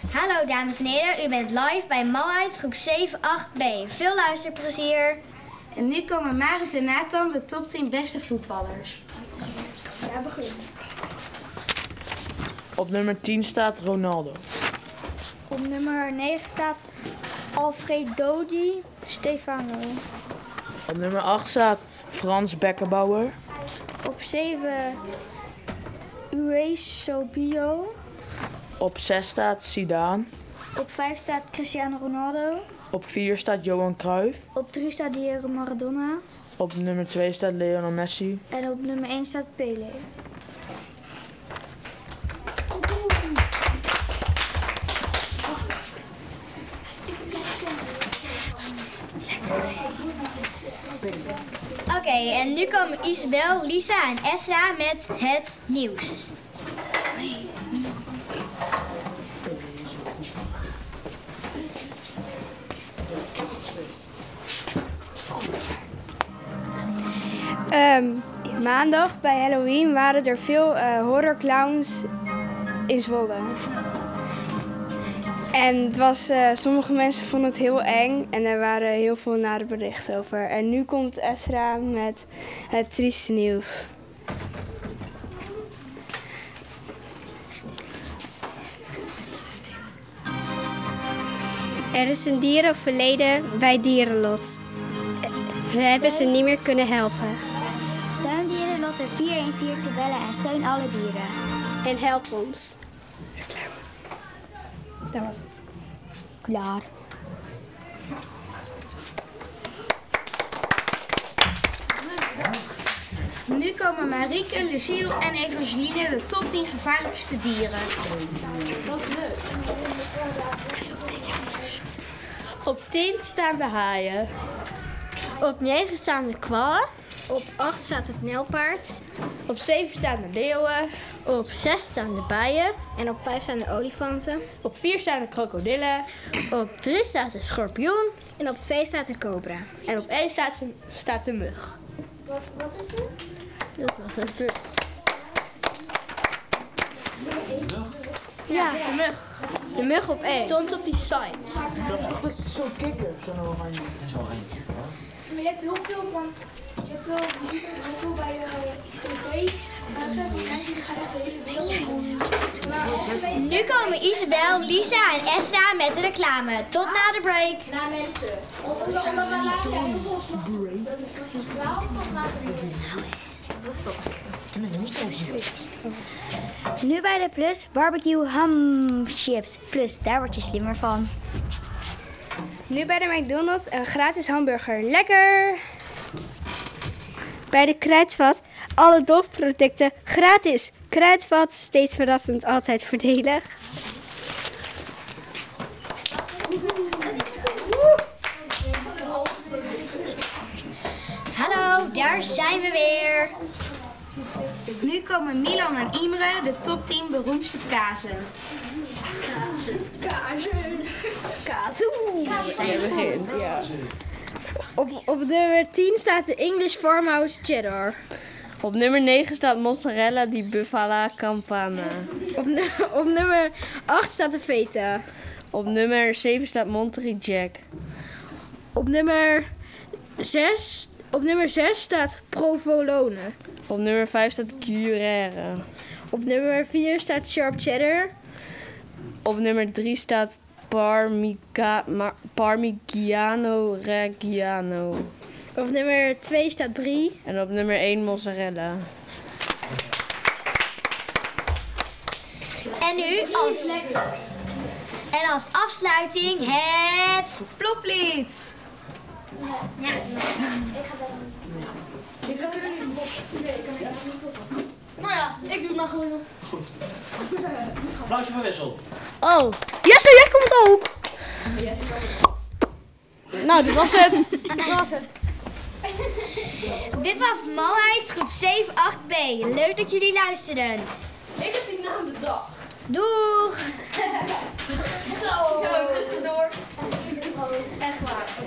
Hallo dames en heren, u bent live bij Malheid groep 7-8B. Veel luisterplezier. En nu komen Marit en Nathan, de top 10 beste voetballers. Ja, begin. Op nummer 10 staat Ronaldo. Op nummer 9 staat Alfredo Di Stefano. Op nummer 8 staat Frans Beckenbauer. Op 7 Eusebio. Op 6 staat Zidane. Op 5 staat Cristiano Ronaldo. Op 4 staat Johan Cruijff. Op 3 staat Diego Maradona. Op nummer 2 staat Lionel Messi. En op nummer 1 staat Pelé. Oké, en nu komen Isabel, Lisa en Esra met het nieuws. Maandag bij Halloween waren er veel horrorclowns in Zwolle. En het was, sommige mensen vonden het heel eng en er waren heel veel nare berichten over. En nu komt Esra met het trieste nieuws. Er is een dier overleden bij Dierenlot. We hebben ze niet meer kunnen helpen. Steun Dierenlot door 414 te bellen en steun alle dieren. En help ons. Dat was het. Klaar. Nu komen Marieke, Lucille en Evangeline, de top 10 gevaarlijkste dieren. Op 10 staan de haaien. Op 9 staan de kwallen. Op 8 staat het nijlpaard. Op 7 staan de leeuwen. Op 6 staan de bijen. En op 5 staan de olifanten. Op 4 staan de krokodillen. Op 3 staat de schorpioen. En op 2 staat de cobra. En op 1 staat de mug. Wat is het? Dat was een mug. Ja, de mug. De mug op 1. Stond op die site. Dat is zo'n kikker, zo'n oranje. Maar je hebt heel veel, want je hebt wel, je ziet er heel veel bij tv. En dan zijn mensen die gaan echt de hele wereld. Nu komen Isabel, Lisa en Esra met de reclame. Tot na de break. Naar mensen. Omdat we later heel veel slag. Nu bij de Plus Barbecue Ham Chips. Plus, daar word je slimmer van. Nu bij de McDonald's een gratis hamburger. Lekker! Bij de Kruidvat alle dofproducten gratis. Kruidvat, steeds verrassend, altijd voordelig. Hallo, daar zijn we weer. Nu komen Milan en Imre, de top 10 beroemdste kazen. Op nummer 10 staat de English Farmhouse Cheddar. Op nummer 9 staat mozzarella di bufala campana. Op nummer 8 staat de feta. Op nummer 7 staat Monterey Jack. Op nummer 6 staat Provolone. Op nummer 5 staat Gruyère. Op nummer 4 staat Sharp Cheddar. Op nummer 3 staat Parmigiano Reggiano. Op nummer 2 staat Brie. En op nummer 1 mozzarella. En nu als afsluiting het ploplied. Ja. Maar ja, ik doe het maar gewoon. Applausje van Wessel. Oh, Jesse, jij komt ook! Nou, dit was het. Dit was Malheid groep 7-8B. Leuk dat jullie luisterden. Ik heb die naam bedacht. Doeg! Zo tussendoor. Echt waar.